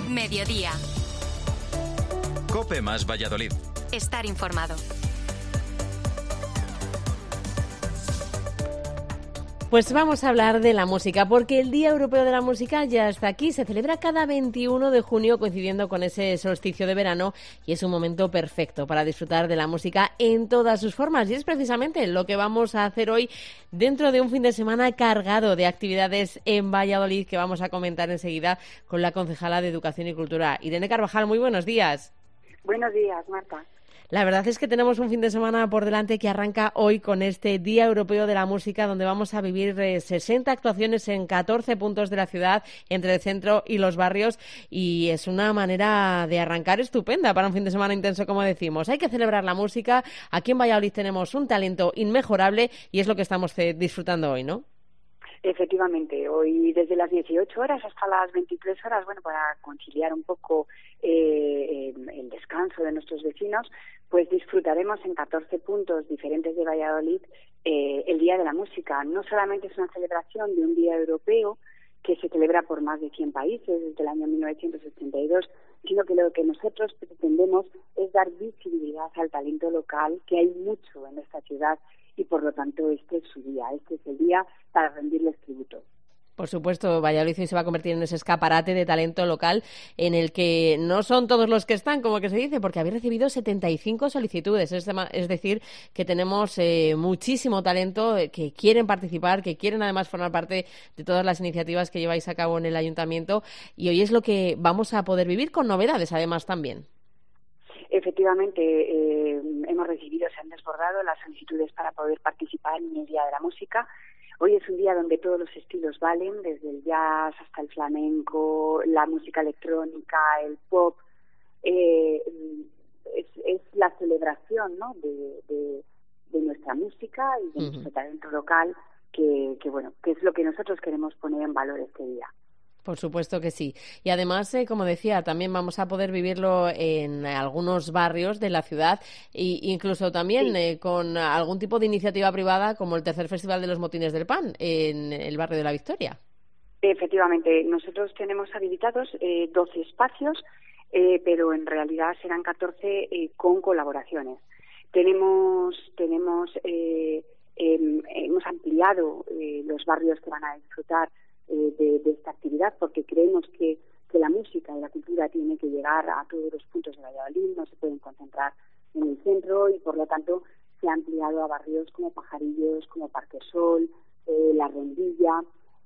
Mediodía. COPE más Valladolid. Estar informado. Pues vamos a hablar de la música, porque el Día Europeo de la Música ya está aquí. Se celebra cada 21 de junio, coincidiendo con ese solsticio de verano, y es un momento perfecto para disfrutar de la música en todas sus formas. Y es precisamente lo que vamos a hacer hoy, dentro de un fin de semana cargado de actividades en Valladolid, que vamos a comentar enseguida con la concejala de Educación y Cultura, Irene Carvajal. Muy buenos días. Buenos días, Marta. La verdad es que tenemos un fin de semana por delante que arranca hoy con este Día Europeo de la Música, donde vamos a vivir 60 actuaciones en 14 puntos de la ciudad, entre el centro y los barrios, y es una manera de arrancar estupenda para un fin de semana intenso, como decimos. Hay que celebrar la música. Aquí en Valladolid tenemos un talento inmejorable y es lo que estamos disfrutando hoy, ¿no? Efectivamente, hoy desde las 18 horas hasta las 23 horas, bueno, para conciliar un poco el descanso de nuestros vecinos, pues disfrutaremos en 14 puntos diferentes de Valladolid el Día de la Música. No solamente es una celebración de un Día Europeo que se celebra por más de 100 países desde el año 1982, sino que lo que nosotros pretendemos es dar visibilidad al talento local, que hay mucho en esta ciudad, y por lo tanto este es su día, este es el día para rendirles tributo. Por supuesto, Valladolid hoy se va a convertir en ese escaparate de talento local en el que no son todos los que están, como que se dice, porque habéis recibido 75 solicitudes. Es decir, que tenemos muchísimo talento que quieren participar, que quieren además formar parte de todas las iniciativas que lleváis a cabo en el ayuntamiento, y hoy es lo que vamos a poder vivir con novedades además también. Efectivamente, hemos recibido, se han desbordado las solicitudes para poder participar en el Día de la Música. Hoy es un día donde todos los estilos valen, desde el jazz hasta el flamenco, la música electrónica, el pop. Es la celebración, ¿no?, de nuestra música y de nuestro talento local, que es lo que nosotros queremos poner en valor este día. Por supuesto que sí. Y además, como decía, también vamos a poder vivirlo en algunos barrios de la ciudad e incluso también con algún tipo de iniciativa privada, como el tercer Festival de los Motines del Pan en el barrio de la Victoria. Efectivamente, nosotros tenemos habilitados 12 espacios, pero en realidad serán 14 con colaboraciones. Hemos ampliado los barrios que van a disfrutar de esta actividad, porque creemos que la música y la cultura tiene que llegar a todos los puntos de Valladolid, no se pueden concentrar en el centro, y por lo tanto se ha ampliado a barrios como Pajarillos, como Parque Sol, La Rondilla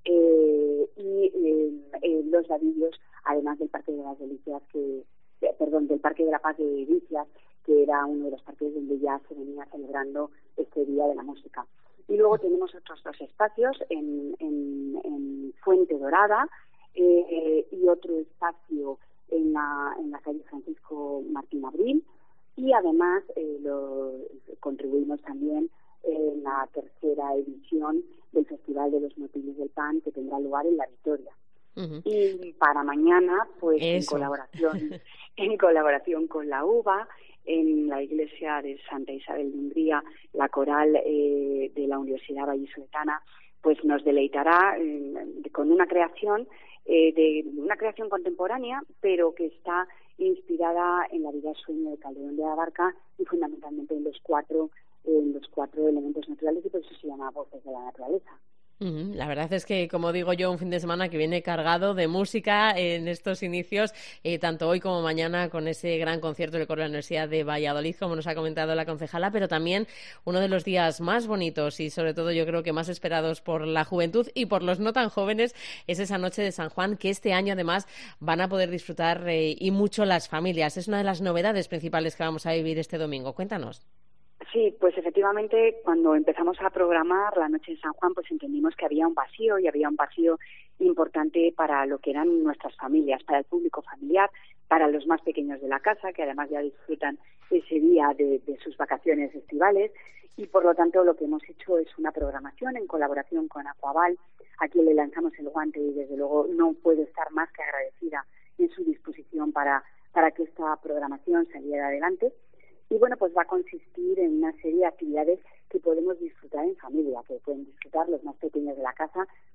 y Los Ladillos, además del Parque de las Delicias, del Parque de la Paz de Delicias, que era uno de los parques donde ya se venía celebrando este Día de la Música. Y luego tenemos otros 2 espacios en Fuente Dorada y otro espacio en la calle Francisco Martín Abril, y además contribuimos también en la tercera edición del Festival de los Motines del Pan, que tendrá lugar en La Victoria. Y para mañana, pues en colaboración con la UBA, en la iglesia de Santa Isabel de Hungría, la coral de la Universidad Vallisoletana, pues nos deleitará con una creación contemporánea, pero que está inspirada en la vida sueño de Calderón de la Barca y fundamentalmente en los cuatro elementos naturales, y por eso se llama Voces de la Naturaleza. La verdad es que, como digo yo, un fin de semana que viene cargado de música en estos inicios, tanto hoy como mañana, con ese gran concierto del coro de la Universidad de Valladolid, como nos ha comentado la concejala, pero también uno de los días más bonitos y, sobre todo, yo creo que más esperados por la juventud y por los no tan jóvenes, es esa noche de San Juan, que este año, además, van a poder disfrutar y mucho las familias. Es una de las novedades principales que vamos a vivir este domingo. Cuéntanos. Sí, pues efectivamente, cuando empezamos a programar la noche de San Juan, pues entendimos que había un vacío, y había un vacío importante para lo que eran nuestras familias, para el público familiar, para los más pequeños de la casa, que además ya disfrutan ese día de sus vacaciones estivales, y por lo tanto lo que hemos hecho es una programación en colaboración con Aquaval, a quien le lanzamos el guante, y desde luego no puedo estar más que agradecida en su disposición para que esta programación saliera adelante. Y bueno, pues va a consistir en una serie de actividades que podemos disfrutar en familia, que pueden disfrutar los más pequeños de la casa con sus padres,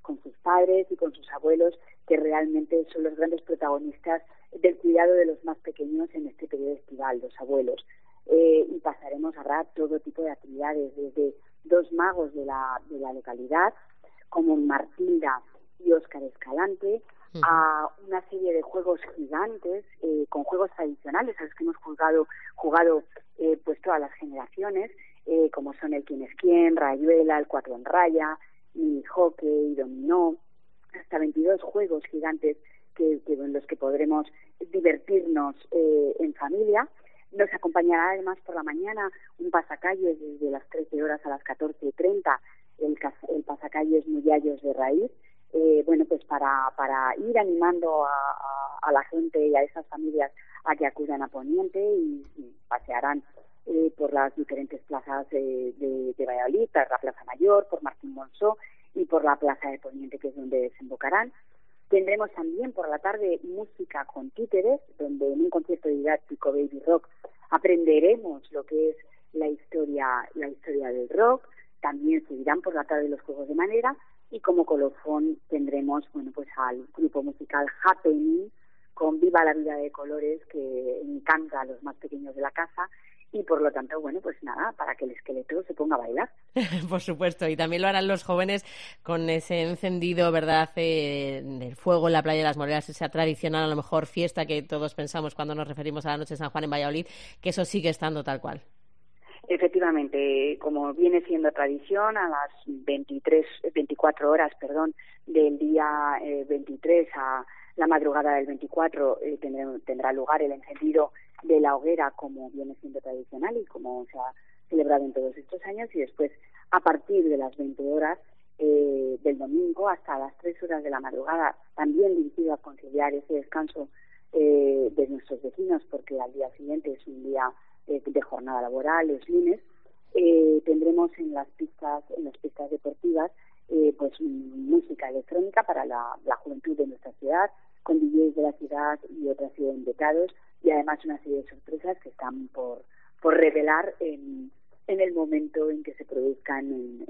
padres y con sus abuelos, que realmente son los grandes protagonistas del cuidado de los más pequeños en este periodo estival, los abuelos. Y habrá todo tipo de actividades, desde 2 magos de la localidad, como Martilda y Óscar Escalante, a una serie de juegos gigantes, con juegos tradicionales a los que hemos jugado pues todas las generaciones, como son el quién es quién, rayuela, el 4 en raya, mini hockey, dominó, hasta 22 juegos gigantes en los que podremos divertirnos en familia. Nos acompañará además por la mañana un pasacalles desde las 13 horas a las 14:30, el pasacalles Muyallos de Raíz, pues para ir animando a la gente y a esas familias a que acudan a Poniente y pasearán por las diferentes plazas de Valladolid, por la Plaza Mayor, por Martín Monzó y por la Plaza de Poniente, que es donde desembocarán. Tendremos también por la tarde música con títeres, donde en un concierto didáctico Baby Rock aprenderemos lo que es la historia del rock. También seguirán por la tarde los juegos de madera, y como colofón tendremos al grupo musical Happening con Viva la vida de colores, que encanta a los más pequeños de la casa. Y por lo tanto, para que el esqueleto se ponga a bailar. Por supuesto, y también lo harán los jóvenes con ese encendido, ¿verdad?, del fuego en la playa de las Moreras, esa tradicional, a lo mejor, fiesta que todos pensamos cuando nos referimos a la Noche de San Juan en Valladolid, que eso sigue estando tal cual. Efectivamente, como viene siendo tradición, a las 24 horas del día 23 a la madrugada del 24 tendrá lugar el encendido de la hoguera, como viene siendo tradicional y como se ha celebrado en todos estos años, y después a partir de las 20 horas del domingo hasta las 3 horas de la madrugada, también dirigido a conciliar ese descanso de nuestros vecinos, porque al día siguiente es un día de jornada laboral, es lunes. Tendremos en las pistas deportivas música electrónica para la juventud de nuestra ciudad, con DJs de la ciudad y otra serie de invitados, y además una serie de sorpresas que están por revelar en el momento en que se produzcan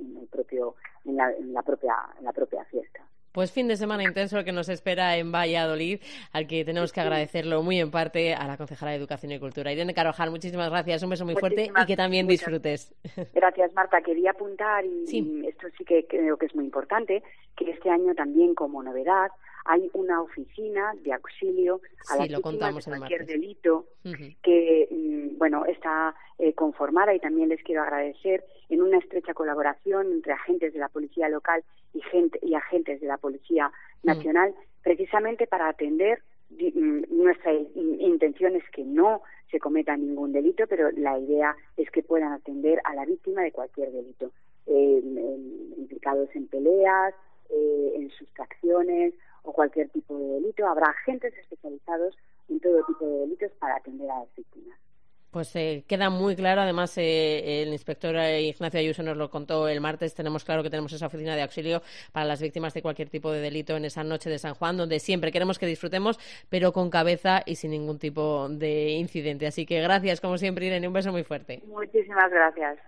en la propia fiesta. Pues fin de semana intenso el que nos espera en Valladolid, al que tenemos que agradecerlo muy en parte a la concejala de Educación y Cultura, Irene Carvajal. Muchísimas gracias, un beso muy fuerte y que también disfrutes. Gracias, Marta. Quería apuntar, y esto sí que creo que es muy importante, que este año también, como novedad, hay una oficina de auxilio a las víctimas de cualquier delito que está conformada, y también les quiero agradecer, en una estrecha colaboración entre agentes de la policía local y agentes de la Policía Nacional, precisamente para atender. Nuestra intención es que no se cometa ningún delito, pero la idea es que puedan atender a la víctima de cualquier delito, implicados en peleas, en sustracciones o cualquier tipo de delito. Habrá agentes especializados en todo tipo de delitos para atender a las víctimas. Pues queda muy claro. Además, el inspector Ignacio Ayuso nos lo contó el martes. Tenemos claro que tenemos esa oficina de auxilio para las víctimas de cualquier tipo de delito en esa noche de San Juan, donde siempre queremos que disfrutemos, pero con cabeza y sin ningún tipo de incidente. Así que gracias, como siempre, Irene. Un beso muy fuerte. Muchísimas gracias.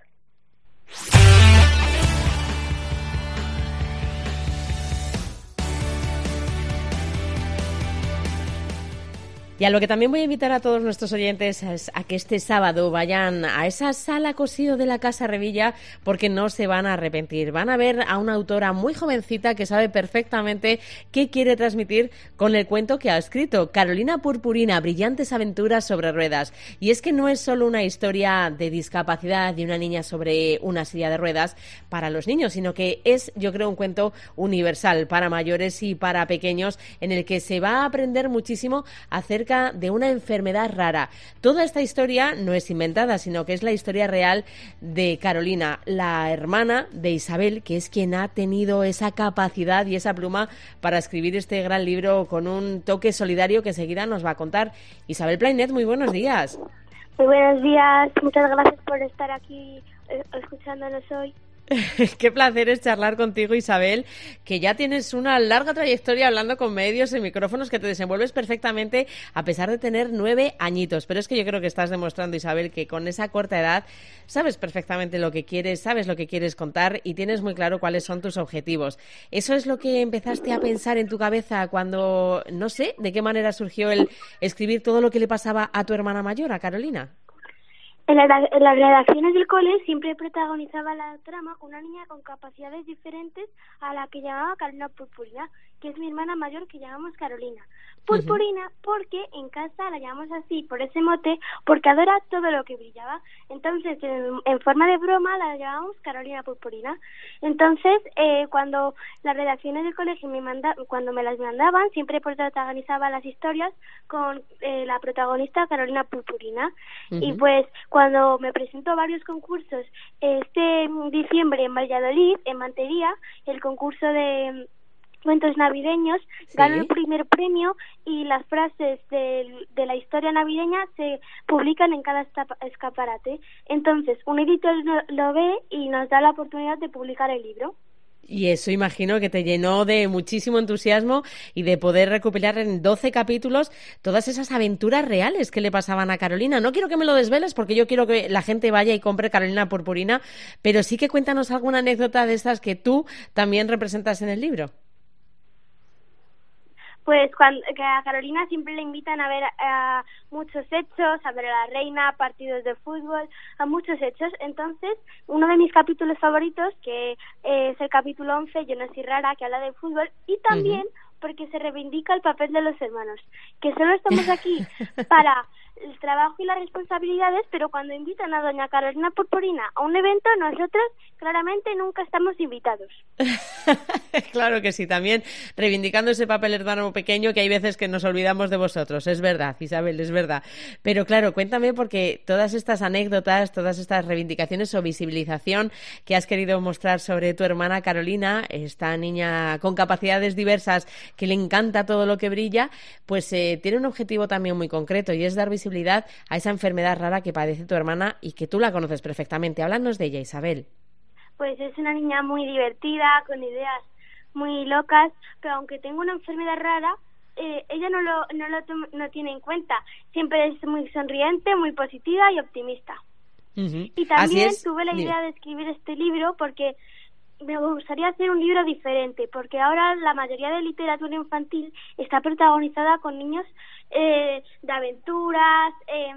Y a lo que también voy a invitar a todos nuestros oyentes es a que este sábado vayan a esa sala Cosío de la Casa Revilla, porque no se van a arrepentir. Van a ver a una autora muy jovencita que sabe perfectamente qué quiere transmitir con el cuento que ha escrito. Carolina Purpurina, brillantes aventuras sobre ruedas. Y es que no es solo una historia de discapacidad de una niña sobre una silla de ruedas para los niños, sino que es, yo creo, un cuento universal para mayores y para pequeños, en el que se va a aprender muchísimo acerca de una enfermedad rara. Toda esta historia no es inventada, sino que es la historia real de Carolina, la hermana de Isabel, que es quien ha tenido esa capacidad y esa pluma para escribir este gran libro con un toque solidario que enseguida nos va a contar Isabel Plainet. Muy buenos días. Muy buenos días, muchas gracias por estar aquí escuchándonos hoy. Qué placer es charlar contigo, Isabel, que ya tienes una larga trayectoria hablando con medios y micrófonos, que te desenvuelves perfectamente a pesar de tener 9 añitos. Pero es que yo creo que estás demostrando, Isabel, que con esa corta edad sabes perfectamente lo que quieres, sabes lo que quieres contar y tienes muy claro cuáles son tus objetivos. ¿Eso es lo que empezaste a pensar en tu cabeza cuando, no sé, de qué manera surgió el escribir todo lo que le pasaba a tu hermana mayor, a Carolina? En las redacciones del cole siempre protagonizaba la trama una niña con capacidades diferentes a la que llamaba Carolina Purpurina, que es mi hermana mayor, que llamamos Carolina. Purpurina porque en casa la llamamos así, por ese mote, porque adora todo lo que brillaba. Entonces, en forma de broma la llamamos Carolina Purpurina. Entonces, cuando las redacciones del colegio cuando me las mandaban, siempre protagonizaba las historias con la protagonista Carolina Purpurina. Y pues cuando me presento a varios concursos, este diciembre en Valladolid, en Mantería, el concurso de cuentos navideños, ¿sí? Gano el primer premio y las frases de la historia navideña se publican en cada escaparate. Entonces, un editor lo ve y nos da la oportunidad de publicar el libro. Y eso imagino que te llenó de muchísimo entusiasmo y de poder recopilar en 12 capítulos todas esas aventuras reales que le pasaban a Carolina. No quiero que me lo desveles porque yo quiero que la gente vaya y compre Carolina Purpurina, pero sí que cuéntanos alguna anécdota de estas que tú también representas en el libro. Pues que a Carolina siempre le invitan a ver muchos hechos, a ver a la reina, partidos de fútbol, a muchos hechos. Entonces, uno de mis capítulos favoritos, que es el capítulo 11, Yo no soy rara, que habla de fútbol, y también porque se reivindica el papel de los hermanos, que solo estamos aquí para el trabajo y las responsabilidades, pero cuando invitan a doña Carolina Purpurina a un evento, nosotros claramente nunca estamos invitados. Claro que sí, también reivindicando ese papel hermano pequeño, que hay veces que nos olvidamos de vosotros, es verdad, Isabel, es verdad. Pero claro, cuéntame, porque todas estas anécdotas, todas estas reivindicaciones o visibilización que has querido mostrar sobre tu hermana Carolina, esta niña con capacidades diversas que le encanta todo lo que brilla, pues tiene un objetivo también muy concreto, y es dar visibilidad a esa enfermedad rara que padece tu hermana y que tú la conoces perfectamente. Háblanos de ella, Isabel. Pues es una niña muy divertida, con ideas muy locas, pero aunque tenga una enfermedad rara, ella no tiene en cuenta. Siempre es muy sonriente, muy positiva y optimista. Y también tuve la idea de escribir este libro porque me gustaría hacer un libro diferente, porque ahora la mayoría de literatura infantil está protagonizada con niños de aventuras,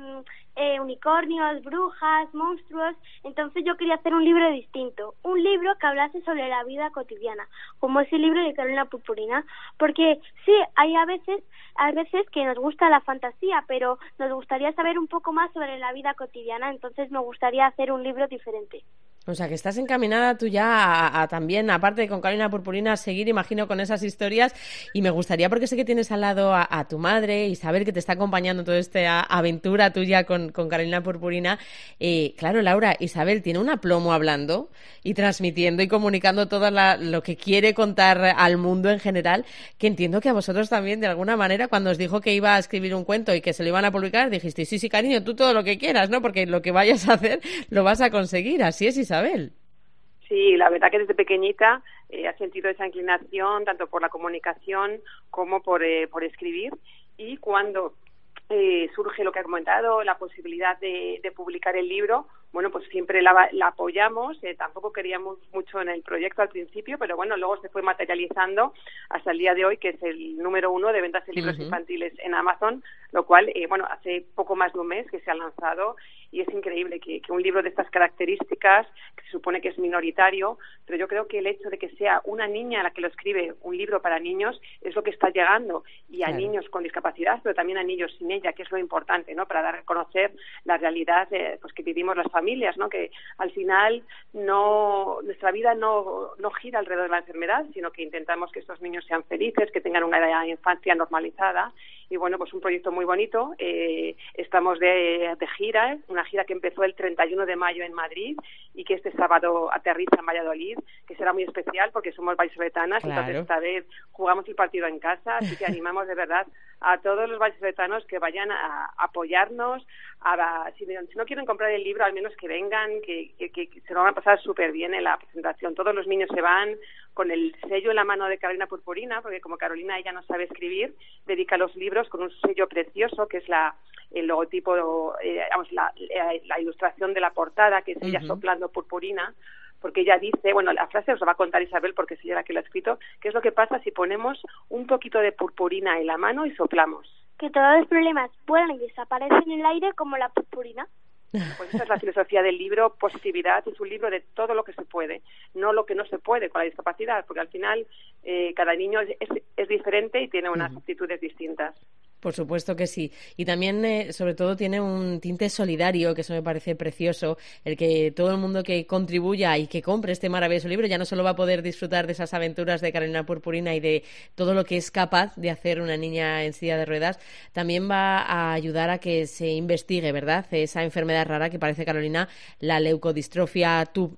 unicornios, brujas, monstruos. Entonces yo quería hacer un libro distinto, un libro que hablase sobre la vida cotidiana, como ese libro de Carolina Purpurina, porque sí, hay a veces que nos gusta la fantasía, pero nos gustaría saber un poco más sobre la vida cotidiana, entonces me gustaría hacer un libro diferente. O sea, que estás encaminada tú ya a también, aparte de con Carolina Purpurina, a seguir, imagino, con esas historias. Y me gustaría, porque sé que tienes al lado a tu madre, Isabel, que te está acompañando en toda esta aventura tuya con Carolina Purpurina. Claro, Laura, Isabel tiene un aplomo hablando y transmitiendo y comunicando todo lo que quiere contar al mundo en general, que entiendo que a vosotros también, de alguna manera, cuando os dijo que iba a escribir un cuento y que se lo iban a publicar, dijisteis, sí, cariño, tú todo lo que quieras, ¿no? Porque lo que vayas a hacer lo vas a conseguir. Así es, Isabel. Sí, la verdad que desde pequeñita he sentido esa inclinación tanto por la comunicación como por escribir, y cuando surge lo que ha comentado, la posibilidad de publicar el libro, bueno, pues siempre la apoyamos. Tampoco queríamos mucho en el proyecto al principio, pero bueno, luego se fue materializando hasta el día de hoy, que es el número 1 de ventas de libros infantiles en Amazon, lo cual, bueno, hace poco más de un mes que se ha lanzado, y es increíble que un libro de estas características, que se supone que es minoritario, pero yo creo que el hecho de que sea una niña la que lo escribe, un libro para niños, es lo que está llegando, y a niños con discapacidad, pero también a niños sin ella, que es lo importante, ¿no?, para dar a conocer la realidad pues que vivimos las familias, ¿no?, que al final nuestra vida no gira alrededor de la enfermedad, sino que intentamos que estos niños sean felices, que tengan una infancia normalizada, y bueno, pues un proyecto muy bonito. Estamos de gira, una gira que empezó el 31 de mayo en Madrid y que este sábado aterriza en Valladolid, que será muy especial porque somos vallisoletanas, claro. Entonces esta vez jugamos el partido en casa, así que animamos de verdad a todos los vallisoletanos que vayan a apoyarnos, si no quieren comprar el libro, al menos que vengan, que se lo van a pasar súper bien en la presentación. Todos los niños se van con el sello en la mano de Carolina Purpurina, porque como Carolina ella no sabe escribir, dedica los libros con un sello precioso, que es el logotipo, la ilustración de la portada, que es ella soplando purpurina, porque ella dice, bueno, la frase os la va a contar Isabel porque es ella la que lo ha escrito, ¿qué es lo que pasa si ponemos un poquito de purpurina en la mano y soplamos? Que todos los problemas vuelan y desaparecen en el aire como la purpurina. Pues esa es la filosofía del libro, positividad. Es un libro de todo lo que se puede, no lo que no se puede con la discapacidad, porque al final cada niño es diferente y tiene unas aptitudes distintas. Por supuesto que sí. Y también, sobre todo, tiene un tinte solidario, que eso me parece precioso, el que todo el mundo que contribuya y que compre este maravilloso libro ya no solo va a poder disfrutar de esas aventuras de Carolina Purpurina y de todo lo que es capaz de hacer una niña en silla de ruedas, también va a ayudar a que se investigue, ¿verdad?, esa enfermedad rara que parece, Carolina, la leucodistrofia type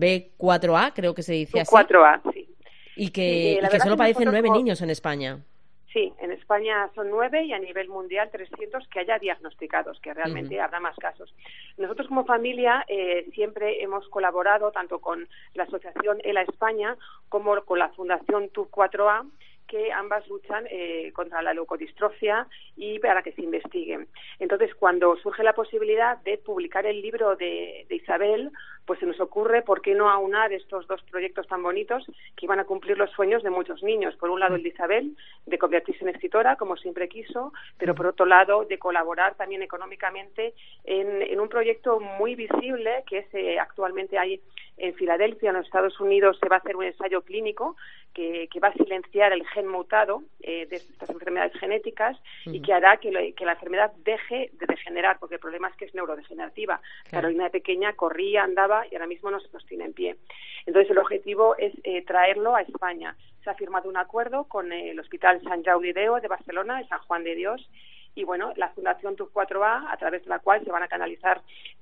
B4A, creo que se dice así. 4A, sí. Y que solo padecen 9 niños en España. Sí, en España son 9 y a nivel mundial 300 que haya diagnosticados, que realmente habrá más casos. Nosotros como familia siempre hemos colaborado tanto con la Asociación ELA España como con la Fundación TUP 4A, que ambas luchan contra la leucodistrofia y para que se investigue. Entonces, cuando surge la posibilidad de publicar el libro de Isabel, pues se nos ocurre por qué no aunar estos dos proyectos tan bonitos que iban a cumplir los sueños de muchos niños. Por un lado, el de Isabel, de convertirse en escritora, como siempre quiso, pero por otro lado, de colaborar también económicamente en un proyecto muy visible que es actualmente hay en Filadelfia, en los Estados Unidos. Se va a hacer un ensayo clínico que va a silenciar el gen mutado de estas enfermedades genéticas y que hará que la enfermedad deje de degenerar, porque el problema es que es neurodegenerativa. Claro. Carolina de pequeña corría, andaba y ahora mismo no se sostiene en pie. Entonces el objetivo es traerlo a España. Se ha firmado un acuerdo con el Hospital Sant Jau de Déu de Barcelona, de San Juan de Dios, y bueno, la Fundación TUP 4A, a través de la cual se van a canalizar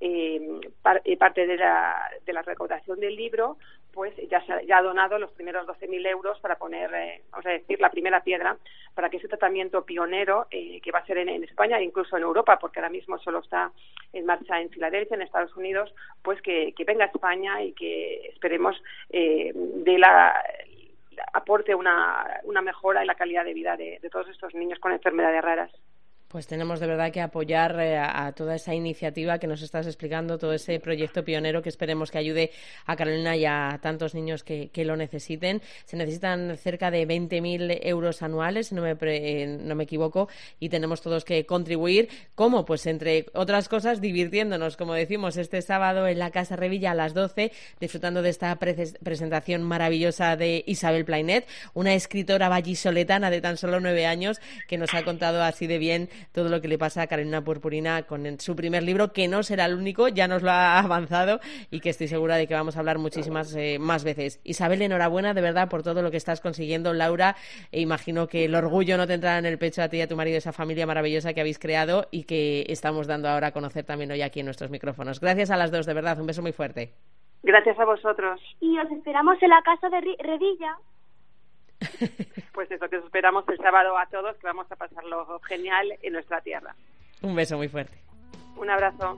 parte de la recaudación del libro, pues ya ha donado los primeros 12.000 euros para poner, vamos a decir, la primera piedra para que ese tratamiento pionero, que va a ser en España e incluso en Europa, porque ahora mismo solo está en marcha en Filadelfia, en Estados Unidos, pues que venga a España y que esperemos aporte una mejora en la calidad de vida de todos estos niños con enfermedades raras. Pues tenemos de verdad que apoyar a toda esa iniciativa que nos estás explicando, todo ese proyecto pionero que esperemos que ayude a Carolina y a tantos niños que lo necesiten. Se necesitan cerca de 20.000 euros anuales, si no me equivoco, y tenemos todos que contribuir. ¿Cómo? Pues entre otras cosas divirtiéndonos, como decimos, este sábado en la Casa Revilla a las 12, disfrutando de esta presentación maravillosa de Isabel Plainet, una escritora vallisoletana de tan solo 9 años que nos ha contado así de bien todo lo que le pasa a Carolina Purpurina con su primer libro, que no será el único, ya nos lo ha avanzado y que estoy segura de que vamos a hablar muchísimas más veces. Isabel, enhorabuena de verdad por todo lo que estás consiguiendo. Laura, imagino que el orgullo no te entrará en el pecho a ti y a tu marido, esa familia maravillosa que habéis creado y que estamos dando ahora a conocer también hoy aquí en nuestros micrófonos. Gracias a las dos, de verdad, un beso muy fuerte. Gracias a vosotros. Y os esperamos en la Casa de Revilla. Pues eso, que os esperamos el sábado a todos, que vamos a pasarlo genial en nuestra tierra. Un beso muy fuerte. Un abrazo.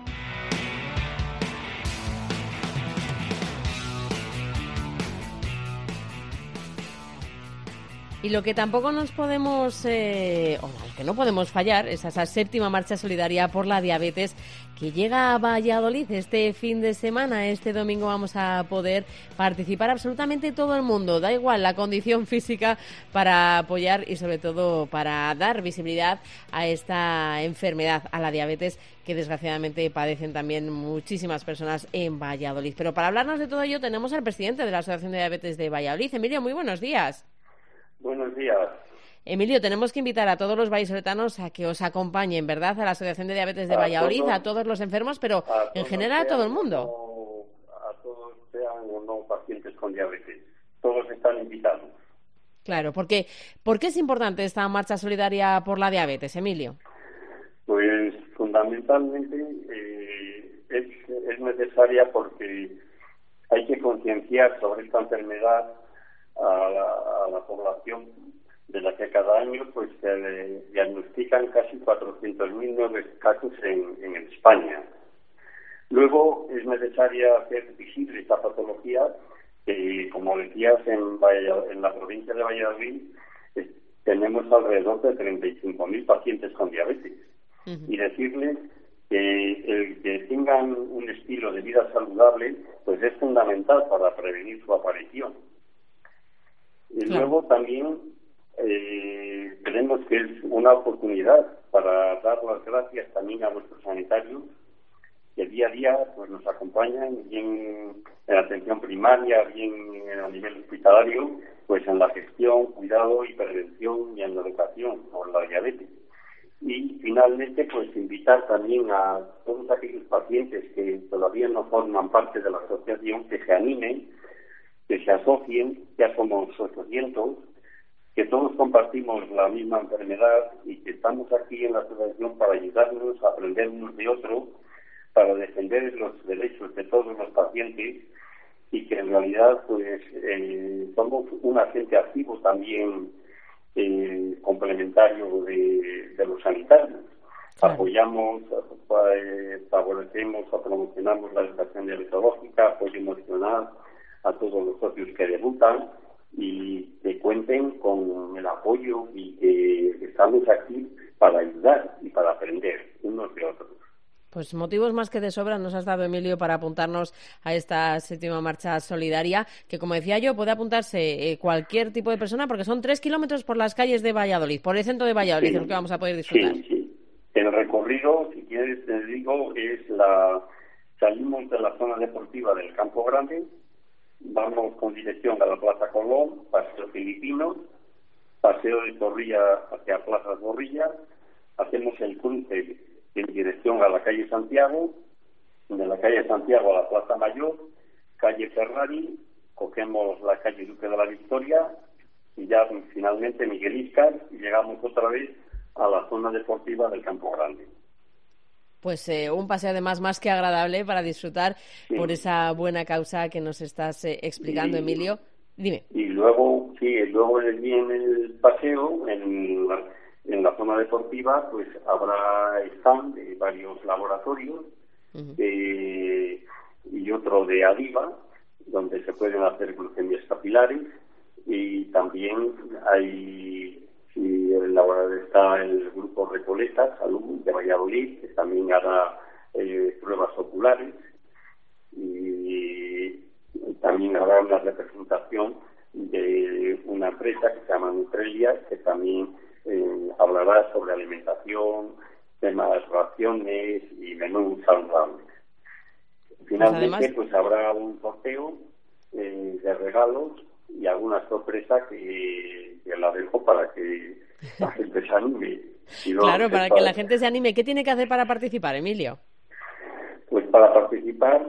Y lo que tampoco nos podemos, lo que no podemos fallar es esa 7ª marcha solidaria por la diabetes que llega a Valladolid este fin de semana. Este domingo vamos a poder participar absolutamente todo el mundo, da igual la condición física, para apoyar y sobre todo para dar visibilidad a esta enfermedad, a la diabetes, que desgraciadamente padecen también muchísimas personas en Valladolid. Pero para hablarnos de todo ello tenemos al presidente de la Asociación de Diabetes de Valladolid. Emilio, muy buenos días. Buenos días. Emilio, tenemos que invitar a todos los vallisoletanos a que os acompañen, ¿verdad?, a la Asociación de Diabetes de Valladolid, a todos los enfermos, pero en general a todo el mundo. A todos, sean o no pacientes con diabetes. Todos están invitados. Claro, porque ¿por qué es importante esta marcha solidaria por la diabetes, Emilio? Pues fundamentalmente es necesaria porque hay que concienciar sobre esta enfermedad a la población, de la que cada año pues se diagnostican casi 400.000 nuevos casos en España. Luego es necesaria hacer visible esta patología que, como decías, en la provincia de Valladolid tenemos alrededor de 35.000 pacientes con diabetes. Y decirles que el que tengan un estilo de vida saludable pues es fundamental para prevenir su aparición. Y luego también creemos que es una oportunidad para dar las gracias también a nuestros sanitarios que día a día pues nos acompañan bien en la atención primaria, bien a nivel hospitalario, pues en la gestión, cuidado y prevención y en la educación por la diabetes. Y finalmente pues invitar también a todos aquellos pacientes que todavía no forman parte de la asociación que se animen, que se asocien, ya somos 800, que todos compartimos la misma enfermedad y que estamos aquí en la asociación para ayudarnos a aprender unos de otros, para defender los derechos de todos los pacientes y que en realidad pues somos un agente activo también complementario de los sanitarios. Claro. Apoyamos, favorecemos o promocionamos la educación diabetológica, apoyo emocional a todos los socios que debutan y que cuenten con el apoyo y que estamos aquí para ayudar y para aprender unos de otros. Pues motivos más que de sobra nos has dado, Emilio, para apuntarnos a esta 7ª marcha solidaria, que como decía yo, puede apuntarse cualquier tipo de persona, porque son 3 kilómetros por las calles de Valladolid, por el centro de Valladolid, sí, es lo que vamos a poder disfrutar. Sí. El recorrido, si quieres te digo, salimos de la zona deportiva del Campo Grande, vamos con dirección a la Plaza Colón, Paseo Filipinos, Paseo de Zorrilla hacia Plaza Zorrilla, hacemos el cruce en dirección a la calle Santiago, de la calle Santiago a la Plaza Mayor, calle Ferrari, cogemos la calle Duque de la Victoria y ya finalmente Miguel Íscar y llegamos otra vez a la zona deportiva del Campo Grande. Pues un paseo además más que agradable para disfrutar por esa buena causa que nos estás explicando, Emilio. Dime. Y luego, en el paseo, en la zona deportiva, pues habrá stand de varios laboratorios y otro de Adiva, donde se pueden hacer glucemias capilares, y también está el grupo Recoleta Salud de Valladolid, que también hará pruebas oculares, y también habrá una representación de una empresa que se llama Nutrelia, que también hablará sobre alimentación, temas raciones y menús saludables. Finalmente, pues habrá un sorteo de regalos y alguna sorpresa que la dejo para que la gente se anime. Claro, para que la gente se anime. ¿Qué tiene que hacer para participar, Emilio? Pues para participar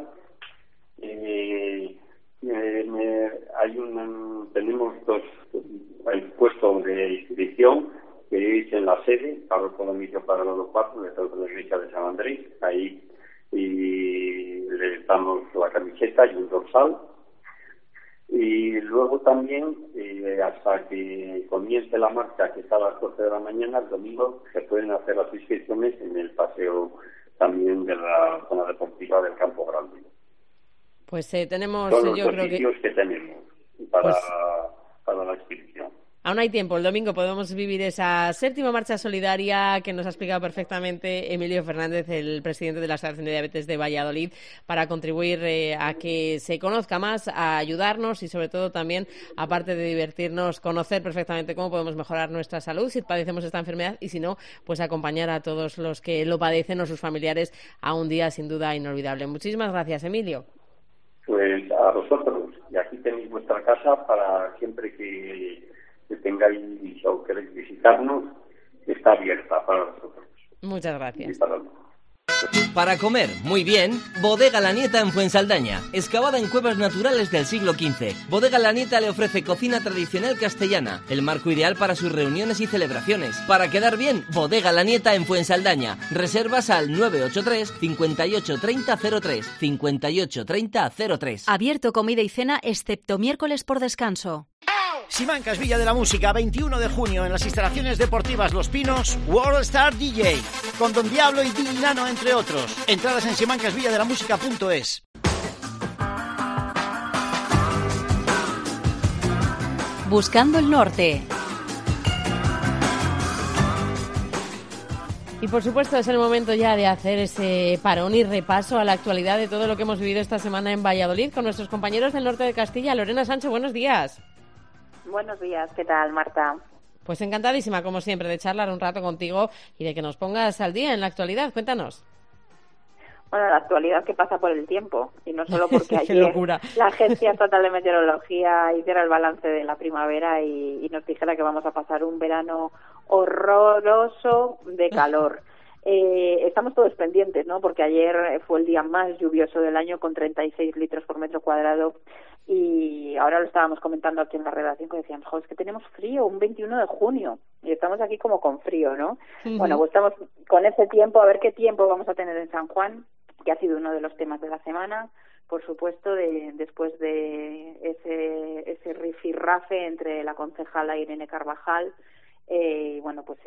tenemos el puesto de inscripción que es en la sede, Párroco Domicio Paralelo 4 de la iglesia de San Andrés, ahí y le damos la camiseta y un dorsal. Y luego también, hasta que comience la marcha, que está a las 12 de la mañana, el domingo, se pueden hacer las inscripciones en el paseo también de la zona deportiva del Campo Grande. Pues tenemos, son los yo dos creo sitios que tenemos para la inscripción. Aún hay tiempo, el domingo podemos vivir esa 7ª marcha solidaria que nos ha explicado perfectamente Emilio Fernández, el presidente de la Asociación de Diabetes de Valladolid, para contribuir a que se conozca más, a ayudarnos y sobre todo también, aparte de divertirnos, conocer perfectamente cómo podemos mejorar nuestra salud si padecemos esta enfermedad y si no, pues acompañar a todos los que lo padecen o sus familiares a un día sin duda inolvidable. Muchísimas gracias, Emilio. Pues a vosotros, y aquí tenéis vuestra casa para siempre que tengáis o queréis visitarnos, está abierta para nosotros. Muchas gracias. Para comer muy bien, Bodega La Nieta en Fuensaldaña, excavada en cuevas naturales del siglo XV. Bodega La Nieta le ofrece cocina tradicional castellana, el marco ideal para sus reuniones y celebraciones. Para quedar bien, Bodega La Nieta en Fuensaldaña. Reservas al 983 58 30 03, 58 30 03. Abierto comida y cena excepto miércoles por descanso. Simancas Villa de la Música, 21 de junio en las instalaciones deportivas Los Pinos, World Star DJ, con Don Diablo y DJ Nano, entre otros. Entradas en simancasvilladelamusica.es. Buscando el norte. Y por supuesto es el momento ya de hacer ese parón y repaso a la actualidad de todo lo que hemos vivido esta semana en Valladolid con nuestros compañeros del norte de Castilla. Lorena Sánchez, buenos días. Buenos días, ¿qué tal, Marta? Pues encantadísima, como siempre, de charlar un rato contigo y de que nos pongas al día en la actualidad. Cuéntanos. Bueno, la actualidad que pasa por el tiempo, y no solo porque Qué ayer locura. la Agencia Estatal de Meteorología hiciera el balance de la primavera y nos dijera que vamos a pasar un verano horroroso de calor. Estamos todos pendientes, ¿no? Porque ayer fue el día más lluvioso del año con 36 litros por metro cuadrado y ahora lo estábamos comentando aquí en la redacción que decíamos, joder, es que tenemos frío, un 21 de junio y estamos aquí como con frío, ¿no? Uh-huh. Bueno, pues estamos con ese tiempo, a ver qué tiempo vamos a tener en San Juan, que ha sido uno de los temas de la semana, por supuesto, después de ese rifirrafe entre la concejala Irene Carvajal y bueno, pues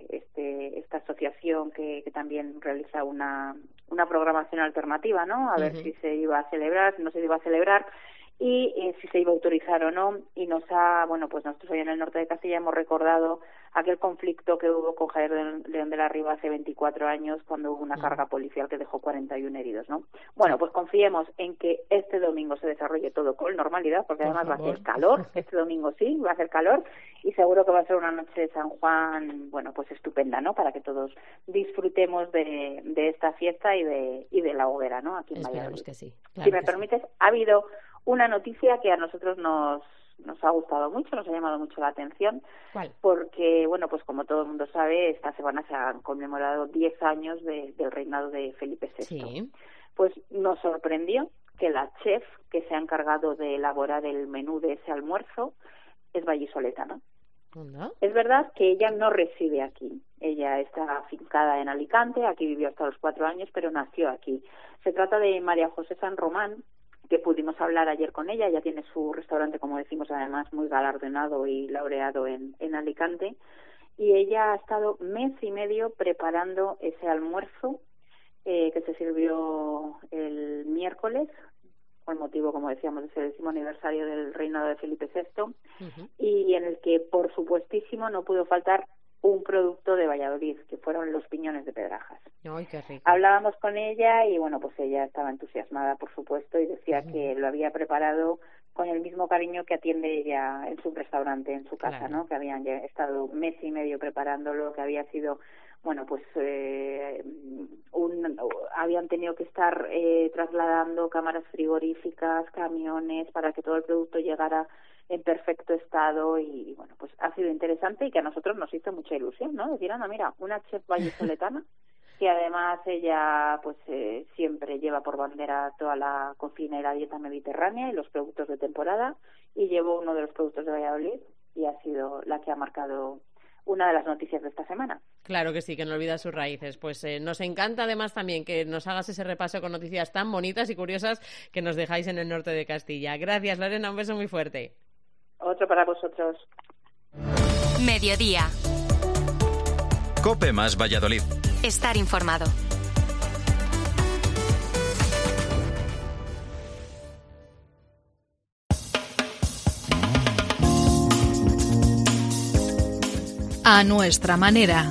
esta asociación que también realiza una programación alternativa, ¿no? A ver si se iba a celebrar, si no se iba a celebrar y si se iba a autorizar o no. Y bueno, pues nosotros hoy en el norte de Castilla hemos recordado aquel conflicto que hubo con Javier León de la Riva hace 24 años cuando hubo una carga policial que dejó 41 heridos, ¿no? Bueno, pues confiemos en que este domingo se desarrolle todo con normalidad, porque además va a hacer calor, este domingo sí, va a hacer calor, y seguro que va a ser una noche de San Juan, bueno, pues estupenda, ¿no? Para que todos disfrutemos de esta fiesta y de la hoguera, ¿no? Aquí en Valladolid. Que sí. Claro si me permites, ha habido una noticia que a nosotros nos ha gustado mucho, nos ha llamado mucho la atención. ¿Cuál? Porque, bueno, pues como todo el mundo sabe, esta semana se han conmemorado 10 años del reinado de Felipe VI. Sí. Pues nos sorprendió que la chef que se ha encargado de elaborar el menú de ese almuerzo es vallisoletana. ¿No? Es verdad que ella no reside aquí. Ella está afincada en Alicante, aquí vivió hasta los 4 años, pero nació aquí. Se trata de María José San Román, que pudimos hablar ayer con ella. Ella tiene su restaurante, como decimos, además muy galardonado y laureado en Alicante, y ella ha estado mes y medio preparando ese almuerzo que se sirvió el miércoles con motivo, como decíamos, de ese 10º aniversario del reinado de Felipe VI, y en el que, por supuestísimo, no pudo faltar un producto de Valladolid, que fueron los piñones de Pedrajas. ¡Ay, qué rico! Hablábamos con ella y, bueno, pues ella estaba entusiasmada, por supuesto, y decía que lo había preparado con el mismo cariño que atiende ella en su restaurante, en su casa, ¿no? Que habían estado mes y medio preparándolo, que había sido, bueno, pues habían tenido que estar trasladando cámaras frigoríficas, camiones, para que todo el producto llegara en perfecto estado, y bueno, pues ha sido interesante y que a nosotros nos hizo mucha ilusión, ¿no? Decir, anda, mira, una chef vallisoletana que además ella pues siempre lleva por bandera toda la cocina y la dieta mediterránea y los productos de temporada, y llevó uno de los productos de Valladolid y ha sido la que ha marcado una de las noticias de esta semana. Claro que sí, que no olvida sus raíces. Pues nos encanta además también que nos hagas ese repaso con noticias tan bonitas y curiosas que nos dejáis en el norte de Castilla. Gracias, Lorena, un beso muy fuerte. Otro para vosotros. Mediodía. COPE más Valladolid. Estar informado. A nuestra manera.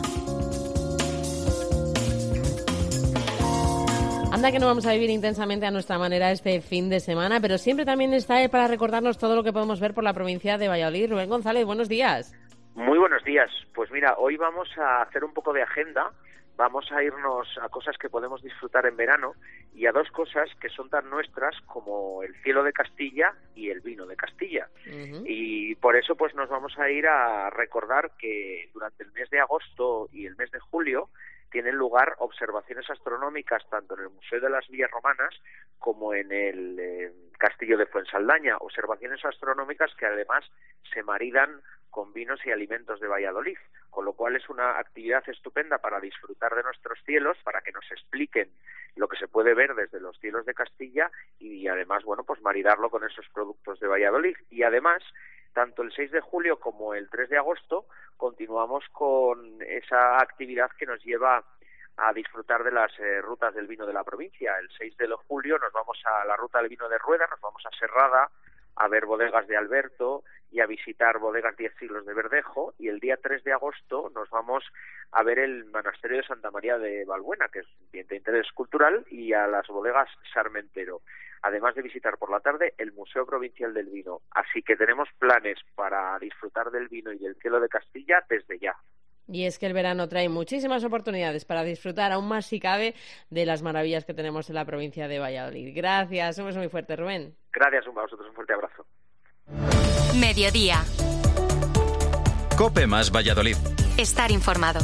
Anda que no vamos a vivir intensamente a nuestra manera este fin de semana, pero siempre también está para recordarnos todo lo que podemos ver por la provincia de Valladolid. Rubén González, buenos días. Muy buenos días. Pues mira, hoy vamos a hacer un poco de agenda. Vamos a irnos a cosas que podemos disfrutar en verano y a dos cosas que son tan nuestras como el cielo de Castilla y el vino de Castilla. Y por eso pues nos vamos a ir a recordar que durante el mes de agosto y el mes de julio tienen lugar observaciones astronómicas tanto en el Museo de las Villas Romanas como en el Castillo de Fuensaldaña, observaciones astronómicas que además se maridan con vinos y alimentos de Valladolid, con lo cual es una actividad estupenda para disfrutar de nuestros cielos, para que nos expliquen lo que se puede ver desde los cielos de Castilla y además, bueno, pues maridarlo con esos productos de Valladolid. Y además, tanto el 6 de julio como el 3 de agosto continuamos con esa actividad que nos lleva a disfrutar de las rutas del vino de la provincia. El 6 de julio nos vamos a la ruta del vino de Rueda, nos vamos a Serrada, a ver bodegas de Alberto y a visitar bodegas 10 siglos de Verdejo, y el día 3 de agosto nos vamos a ver el monasterio de Santa María de Valbuena, que es bien de interés cultural, y a las bodegas Sarmentero, además de visitar por la tarde el Museo Provincial del Vino. Así que tenemos planes para disfrutar del vino y del cielo de Castilla desde ya. Y es que el verano trae muchísimas oportunidades para disfrutar aún más, si cabe, de las maravillas que tenemos en la provincia de Valladolid. Gracias, un beso muy fuerte, Rubén. Gracias, a vosotros un fuerte abrazo. Mediodía. COPE más Valladolid. Estar informado.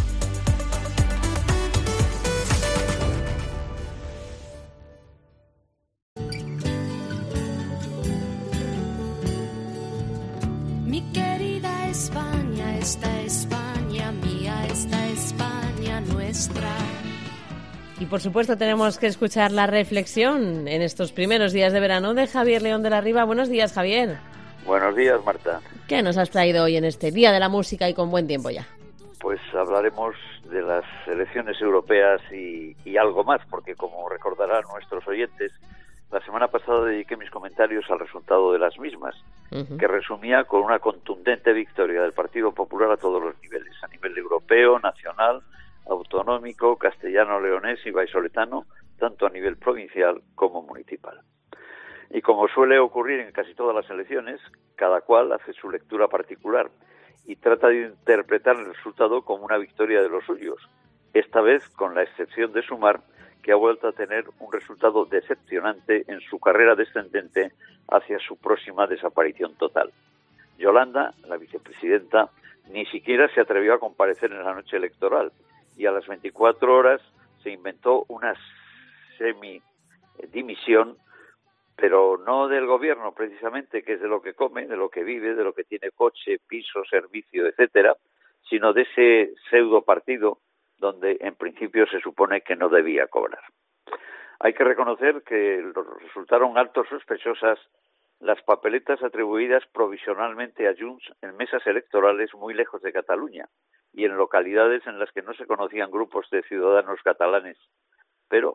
Mi querida España, esta España mía, esta España nuestra. Y por supuesto tenemos que escuchar la reflexión en estos primeros días de verano de Javier León de la Riva. Buenos días, Javier. Buenos días, Marta. ¿Qué nos has traído hoy en este Día de la Música y con buen tiempo ya? Pues hablaremos de las elecciones europeas y algo más, porque como recordarán nuestros oyentes, la semana pasada dediqué mis comentarios al resultado de las mismas, que resumía con una contundente victoria del Partido Popular a todos los niveles, a nivel europeo, nacional, autonómico, castellano-leonés y vallisoletano, tanto a nivel provincial como municipal. Y como suele ocurrir en casi todas las elecciones, cada cual hace su lectura particular y trata de interpretar el resultado como una victoria de los suyos, esta vez con la excepción de Sumar, que ha vuelto a tener un resultado decepcionante en su carrera descendente hacia su próxima desaparición total. Yolanda, la vicepresidenta, ni siquiera se atrevió a comparecer en la noche electoral y a las 24 horas se inventó una semi-dimisión, pero no del gobierno precisamente, que es de lo que come, de lo que vive, de lo que tiene coche, piso, servicio, etcétera, sino de ese pseudo partido donde en principio se supone que no debía cobrar. Hay que reconocer que resultaron alto sospechosas las papeletas atribuidas provisionalmente a Junts en mesas electorales muy lejos de Cataluña y en localidades en las que no se conocían grupos de ciudadanos catalanes. Pero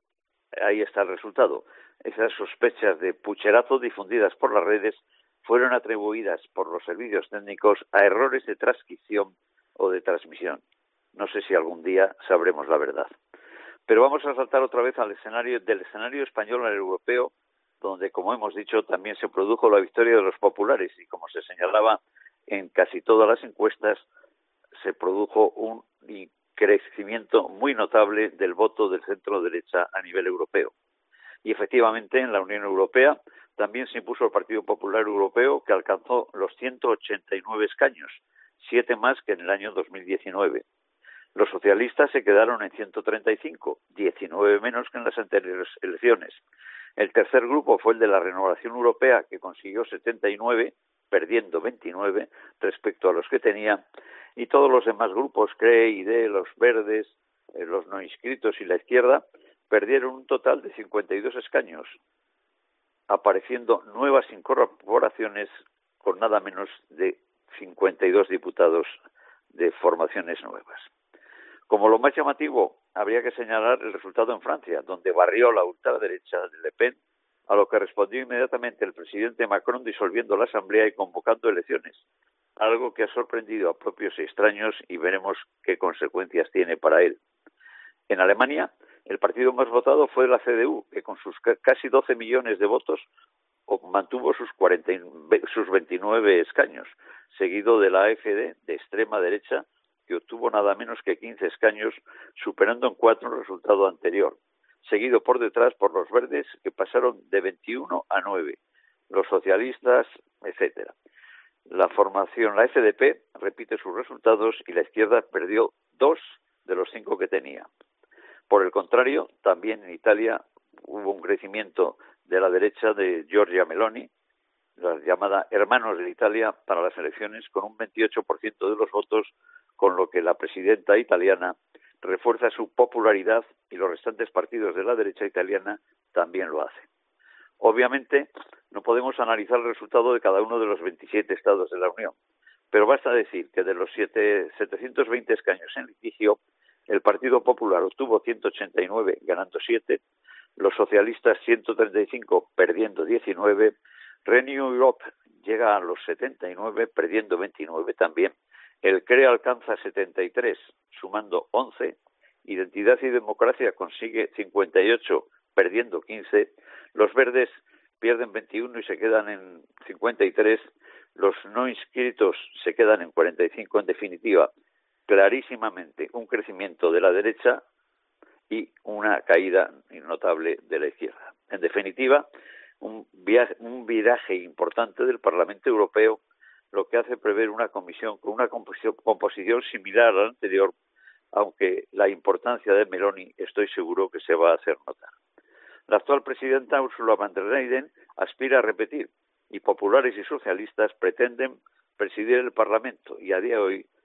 ahí está el resultado. Esas sospechas de pucherazo difundidas por las redes fueron atribuidas por los servicios técnicos a errores de transcripción o de transmisión. No sé si algún día sabremos la verdad. Pero vamos a saltar otra vez al escenario español al europeo, donde, como hemos dicho, también se produjo la victoria de los populares y, como se señalaba en casi todas las encuestas, se produjo un crecimiento muy notable del voto del centro-derecha a nivel europeo. Y efectivamente, en la Unión Europea también se impuso el Partido Popular Europeo, que alcanzó los 189 escaños, 7 más que en el año 2019. Los socialistas se quedaron en 135, 19 menos que en las anteriores elecciones. El tercer grupo fue el de la Renovación Europea, que consiguió 79, perdiendo 29 respecto a los que tenía, y todos los demás grupos, CRE, ID, los Verdes, los no inscritos y la izquierda, perdieron un total de 52 escaños, apareciendo nuevas incorporaciones con nada menos de 52 diputados de formaciones nuevas. Como lo más llamativo, habría que señalar el resultado en Francia, donde barrió la ultraderecha de Le Pen, a lo que respondió inmediatamente el presidente Macron disolviendo la Asamblea y convocando elecciones, algo que ha sorprendido a propios y extraños y veremos qué consecuencias tiene para él. En Alemania, el partido más votado fue la CDU, que con sus casi 12 millones de votos mantuvo sus 29 escaños, seguido de la AfD de extrema derecha, que obtuvo nada menos que 15 escaños, superando en 4 el resultado anterior, seguido por detrás por los verdes, que pasaron de 21 a 9, los socialistas, etcétera. La formación, la FDP, repite sus resultados y la izquierda perdió 2 de los 5 que tenía. Por el contrario, también en Italia hubo un crecimiento de la derecha de Giorgia Meloni, la llamada Hermanos de Italia, para las elecciones, con un 28% de los votos, con lo que la presidenta italiana refuerza su popularidad y los restantes partidos de la derecha italiana también lo hacen. Obviamente, no podemos analizar el resultado de cada uno de los 27 estados de la Unión, pero basta decir que de los 720 escaños en litigio, el Partido Popular obtuvo 189, ganando 7, los socialistas 135, perdiendo 19, Renew Europe llega a los 79, perdiendo 29 también, el CRE alcanza 73, sumando 11, Identidad y Democracia consigue 58, perdiendo 15, los verdes pierden 21 y se quedan en 53, los no inscritos se quedan en 45, en definitiva, clarísimamente un crecimiento de la derecha y una caída notable de la izquierda. En definitiva, un viraje importante del Parlamento Europeo, lo que hace prever una comisión con una composición similar a la anterior, aunque la importancia de Meloni estoy seguro que se va a hacer notar. La actual presidenta Ursula von der Leyen aspira a repetir, y populares y socialistas pretenden presidir el Parlamento, y a día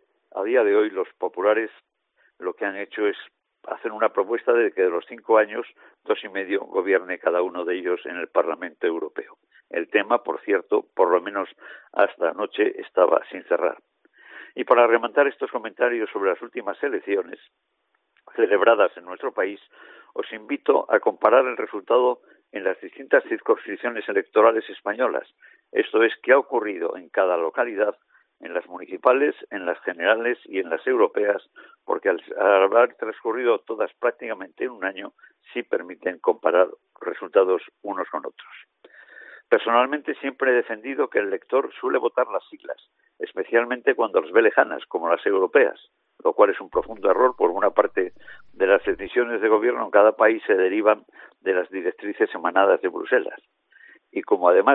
de hoy los populares lo que han hecho es hacer una propuesta de que de los 5 años, 2 y medio gobierne cada uno de ellos en el Parlamento Europeo. El tema, por cierto, por lo menos hasta anoche estaba sin cerrar. Y para rematar estos comentarios sobre las últimas elecciones celebradas en nuestro país, os invito a comparar el resultado en las distintas circunscripciones electorales españolas. Esto es, qué ha ocurrido en cada localidad, en las municipales, en las generales y en las europeas, porque al haber transcurrido todas prácticamente en un año, sí permiten comparar resultados unos con otros. Personalmente siempre he defendido que el elector suele votar las siglas, especialmente cuando las ve lejanas, como las europeas, lo cual es un profundo error. Por una parte, de las decisiones de gobierno en cada país se derivan de las directrices emanadas de Bruselas. Y como además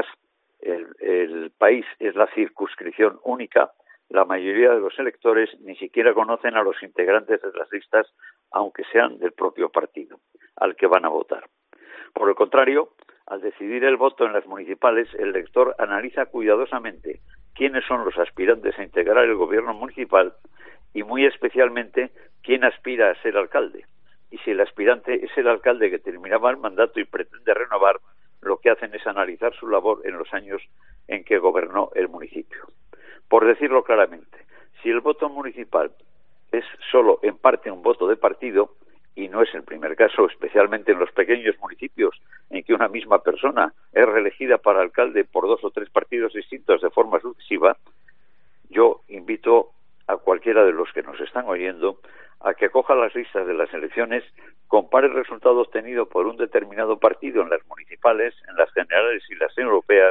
el país es la circunscripción única, la mayoría de los electores ni siquiera conocen a los integrantes de las listas, aunque sean del propio partido al que van a votar. Por el contrario, al decidir el voto en las municipales, el elector analiza cuidadosamente quiénes son los aspirantes a integrar el gobierno municipal y muy especialmente quién aspira a ser alcalde. Y si el aspirante es el alcalde que terminaba el mandato y pretende renovar, lo que hacen es analizar su labor en los años en que gobernó el municipio. Por decirlo claramente, si el voto municipal es solo en parte un voto de partido, y no es el primer caso, especialmente en los pequeños municipios en que una misma persona es reelegida para alcalde por 2 o 3 partidos distintos de forma sucesiva, yo invito a cualquiera de los que nos están oyendo a que coja las listas de las elecciones, compare el resultado obtenido por un determinado partido en las municipales, en las generales y las europeas,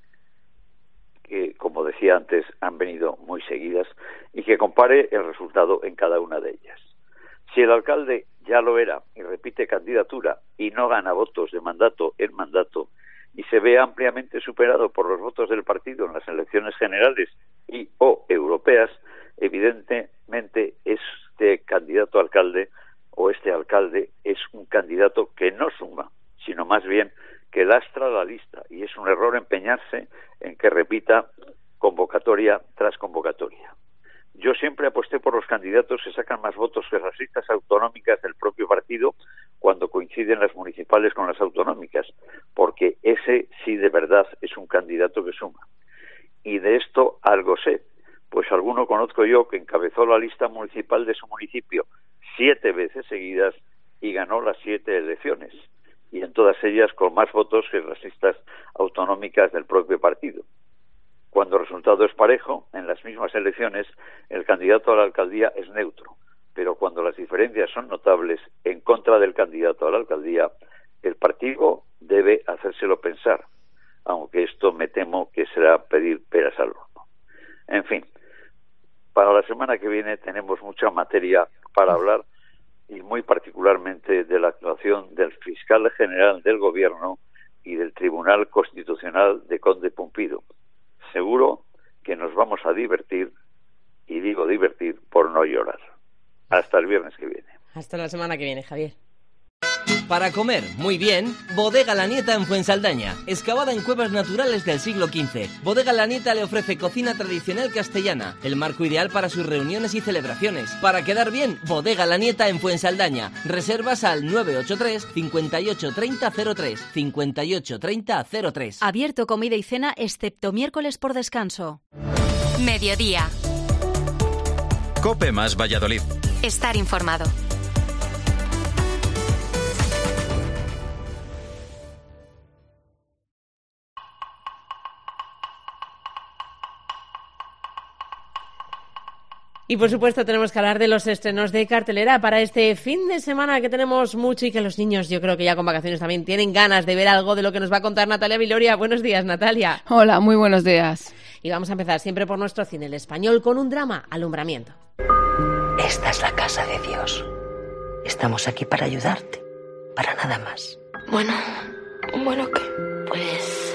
que, como decía antes, han venido muy seguidas, y que compare el resultado en cada una de ellas. Si el alcalde ya lo era y repite candidatura y no gana votos de mandato en mandato y se ve ampliamente superado por los votos del partido en las elecciones generales y o europeas, evidentemente este candidato a alcalde o este alcalde es un candidato que no suma, sino más bien que lastra la lista, y es un error empeñarse en que repita convocatoria tras convocatoria. Yo siempre aposté por los candidatos que sacan más votos que las listas autonómicas del propio partido cuando coinciden las municipales con las autonómicas, porque ese sí de verdad es un candidato que suma. Y de esto algo sé, pues alguno conozco yo que encabezó la lista municipal de su municipio 7 veces seguidas y ganó las 7 elecciones, y en todas ellas con más votos que las listas autonómicas del propio partido. Cuando el resultado es parejo, en las mismas elecciones, el candidato a la alcaldía es neutro, pero cuando las diferencias son notables en contra del candidato a la alcaldía, el partido debe hacérselo pensar, aunque esto me temo que será pedir peras al horno. En fin, para la semana que viene tenemos mucha materia para hablar, y muy particularmente de la actuación del fiscal general del Gobierno y del Tribunal Constitucional de Conde Pumpido. Seguro que nos vamos a divertir, y digo divertir por no llorar. Hasta el viernes que viene. Hasta la semana que viene, Javier. Para comer muy bien, Bodega La Nieta en Fuensaldaña, excavada en cuevas naturales del siglo XV. Bodega La Nieta le ofrece cocina tradicional castellana, el marco ideal para sus reuniones y celebraciones. Para quedar bien, Bodega La Nieta en Fuensaldaña. Reservas al 983 58 30 03, 58 30 03. Abierto comida y cena excepto miércoles por descanso. Mediodía. COPE más Valladolid. Estar informado. Y por supuesto tenemos que hablar de los estrenos de cartelera para este fin de semana, que tenemos mucho y que los niños, yo creo que ya con vacaciones también tienen ganas de ver algo de lo que nos va a contar Natalia Viloria. Buenos días, Natalia. Hola, muy buenos días. Y vamos a empezar siempre por nuestro cine, el español, con un drama, Alumbramiento. Esta es la casa de Dios. Estamos aquí para ayudarte, para nada más. Bueno, ¿qué? Pues...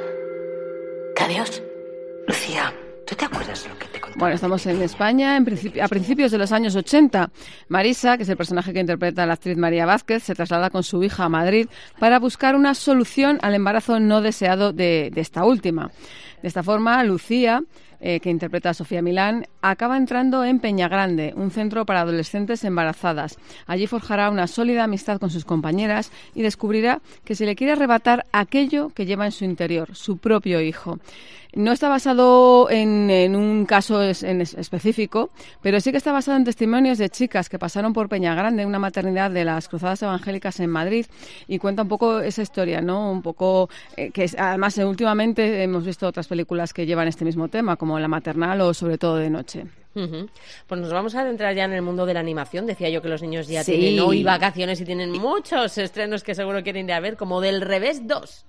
que adiós. Lucía, ¿tú te acuerdas de lo que te conté? Bueno, estamos en España a principios de los años 80. Marisa, que es el personaje que interpreta la actriz María Vázquez, se traslada con su hija a Madrid para buscar una solución al embarazo no deseado de esta última. De esta forma, Lucía, que interpreta a Sofía Milán, acaba entrando en Peñagrande, un centro para adolescentes embarazadas. Allí forjará una sólida amistad con sus compañeras y descubrirá que se le quiere arrebatar aquello que lleva en su interior, su propio hijo. No está basado en un caso en específico, pero sí que está basado en testimonios de chicas que pasaron por Peñagrande, una maternidad de las Cruzadas Evangélicas en Madrid, y cuenta un poco esa historia, ¿no? Un poco que además últimamente hemos visto otras películas que llevan este mismo tema, como La Maternal o Sobre todo de noche. Pues nos vamos a adentrar ya en el mundo de la animación. Decía yo que los niños ya tienen hoy vacaciones y tienen muchos estrenos que seguro quieren ir a ver, como Del Revés 2.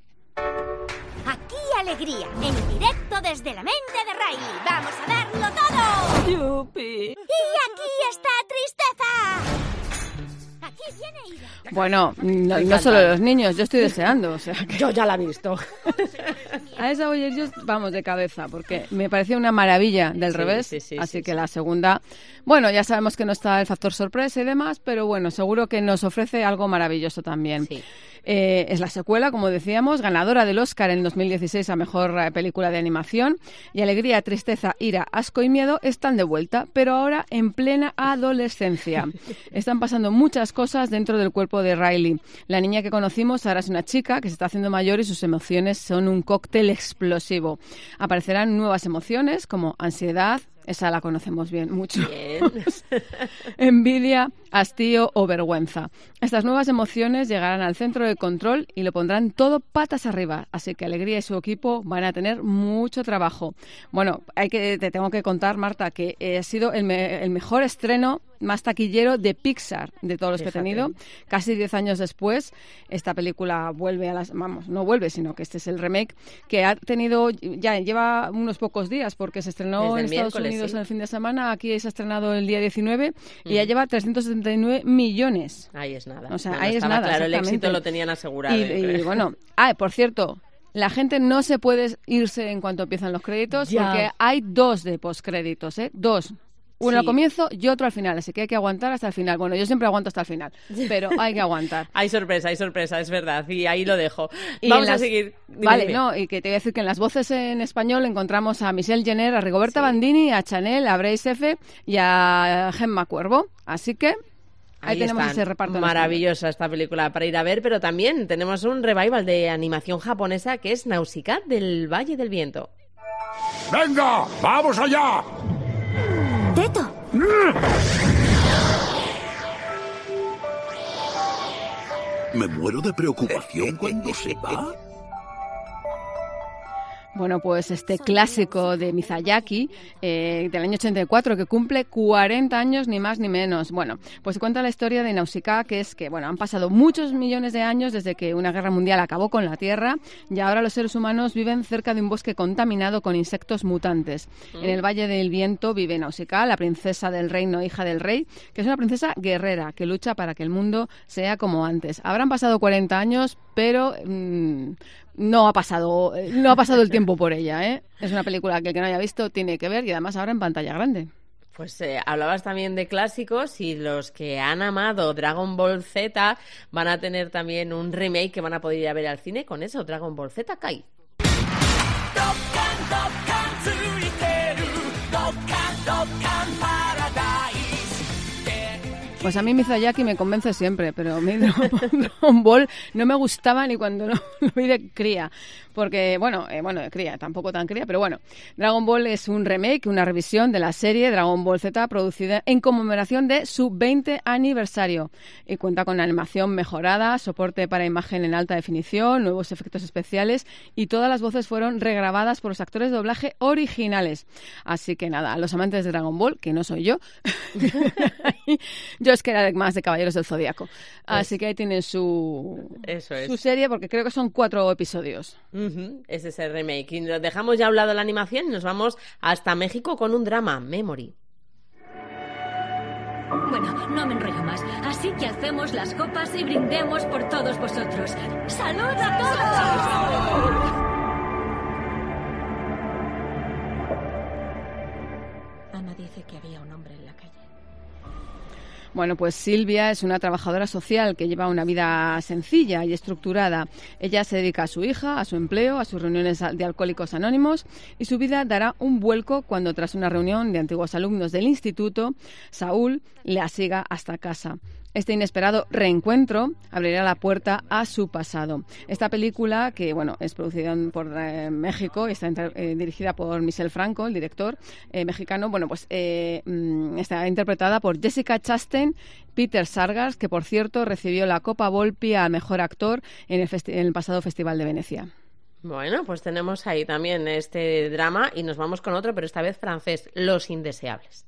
Aquí alegría, en directo desde la mente de Riley. ¡Vamos a darlo todo! ¡Yupi! ¡Y aquí está Tristeza! Aquí viene Ida. Bueno, no solo los niños, yo estoy deseando. O sea, yo ya la he visto. A esa voy a ir yo, vamos, de cabeza, porque me pareció una maravilla Del Revés. Así que la segunda, bueno, ya sabemos que no está el factor sorpresa y demás, pero bueno, seguro que nos ofrece algo maravilloso también. Sí. Es la secuela, como decíamos, ganadora del Oscar en 2016 a Mejor Película de Animación. Y Alegría, Tristeza, Ira, Asco y Miedo están de vuelta, pero ahora en plena adolescencia. Están pasando muchas cosas dentro del cuerpo de Riley. La niña que conocimos ahora es una chica que se está haciendo mayor y sus emociones son un cóctel explosivo. Aparecerán nuevas emociones como ansiedad, esa la conocemos bien, mucho. Envidia, hastío o vergüenza. Estas nuevas emociones llegarán al centro de control y lo pondrán todo patas arriba. Así que Alegría y su equipo van a tener mucho trabajo. Bueno, te tengo que contar, Marta, que ha sido el mejor estreno más taquillero de Pixar, de todos los que he tenido. Casi 10 años después, esta película vuelve no vuelve, sino que este es el remake, que ha tenido, ya lleva unos pocos días, porque se estrenó en Estados Unidos en el fin de semana, aquí se ha estrenado el día 19, y ya lleva 379 millones. Ahí es nada. O sea, ahí es nada. Claro, el éxito lo tenían asegurado. Y bueno, por cierto, la gente no se puede irse en cuanto empiezan los créditos, porque hay 2 de postcréditos, 2. Uno al comienzo y otro al final, así que hay que aguantar hasta el final. Bueno, yo siempre aguanto hasta el final, pero hay que aguantar. Hay sorpresa, es verdad, y ahí lo dejo. Y vamos a seguir. Vale, no, y que te voy a decir que en las voces en español encontramos a Michelle Jenner, a Rigoberta Bandini, a Chanel, a Bryce F. y a Gemma Cuervo. Así que ahí tenemos ese reparto. Maravillosa esta película para ir a ver, pero también tenemos un revival de animación japonesa que es Nausicaa del Valle del Viento. ¡Venga! ¡Vamos allá! ¡Teto! Me muero de preocupación cuando se va. Bueno, pues este clásico de Miyazaki, del año 84, que cumple 40 años, ni más ni menos. Bueno, pues se cuenta la historia de Nausicaa, que es que, bueno, han pasado muchos millones de años desde que una guerra mundial acabó con la Tierra, y ahora los seres humanos viven cerca de un bosque contaminado con insectos mutantes. En el Valle del Viento vive Nausicaa, la princesa del reino, hija del rey, que es una princesa guerrera, que lucha para que el mundo sea como antes. Habrán pasado 40 años, pero no ha pasado el tiempo por ella, ¿eh? Es una película que el que no haya visto tiene que ver, y además ahora en pantalla grande. Pues hablabas también de clásicos y los que han amado Dragon Ball Z van a tener también un remake que van a poder ir a ver al cine con eso, Dragon Ball Z Kai. Pues a mí Miyazaki me convence siempre, pero a mí Dragon Ball no me gustaba ni cuando lo vi de cría. Porque, bueno, de cría, tampoco tan cría, pero bueno. Dragon Ball es un remake, una revisión de la serie Dragon Ball Z producida en conmemoración de su 20 aniversario. Y cuenta con animación mejorada, soporte para imagen en alta definición, nuevos efectos especiales y todas las voces fueron regrabadas por los actores de doblaje originales. Así que nada, a los amantes de Dragon Ball, que no soy yo, yo es que era más de Caballeros del Zodíaco. Así que ahí tienen su serie, porque creo que son 4 episodios. Ese es el remake. Y nos dejamos ya a un lado la animación y nos vamos hasta México con un drama, Memory. Bueno, no me enrollo más. Así que hacemos las copas y brindemos por todos vosotros. ¡Salud a todos! Ana dice que había un hombre en la calle. Bueno, pues Silvia es una trabajadora social que lleva una vida sencilla y estructurada. Ella se dedica a su hija, a su empleo, a sus reuniones de Alcohólicos Anónimos y su vida dará un vuelco cuando, tras una reunión de antiguos alumnos del instituto, Saúl la siga hasta casa. Este inesperado reencuentro abrirá la puerta a su pasado. Esta película, que bueno, es producida por México y está dirigida por Michel Franco, el director mexicano, bueno, pues está interpretada por Jessica Chastain, Peter Sarsgaard, que por cierto recibió la Copa Volpi al mejor actor en el pasado Festival de Venecia. Bueno, pues tenemos ahí también este drama y nos vamos con otro, pero esta vez francés, Los Indeseables.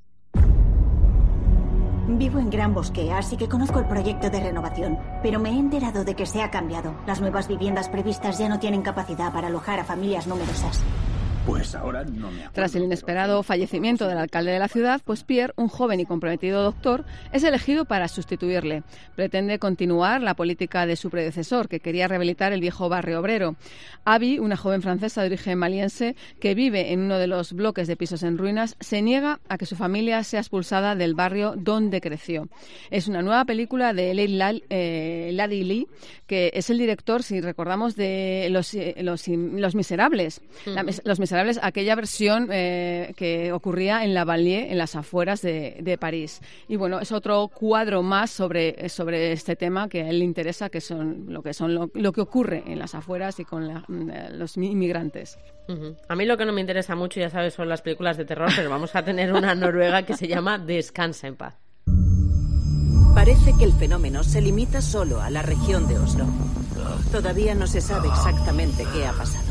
Vivo en Gran Bosque, así que conozco el proyecto de renovación, pero me he enterado de que se ha cambiado. Las nuevas viviendas previstas ya no tienen capacidad para alojar a familias numerosas. Pues ahora no me acuerdo. Tras el inesperado fallecimiento del alcalde de la ciudad, pues Pierre, un joven y comprometido doctor, es elegido para sustituirle. Pretende continuar la política de su predecesor, que quería rehabilitar el viejo barrio obrero. Abby, una joven francesa de origen maliense que vive en uno de los bloques de pisos en ruinas, se niega a que su familia sea expulsada del barrio donde creció. Es una nueva película de Lady Lee, que es el director, si recordamos, de Los Miserables. Los Miserables, aquella versión que ocurría en la Banlieue, en las afueras de París. Y bueno, es otro cuadro más sobre este tema que a él le interesa, que son lo que ocurre en las afueras y con los inmigrantes. A mí lo que no me interesa mucho, ya sabes, son las películas de terror, pero vamos a tener una noruega que se llama Descansa en paz. Parece que el fenómeno se limita solo a la región de Oslo. Todavía no se sabe exactamente qué ha pasado.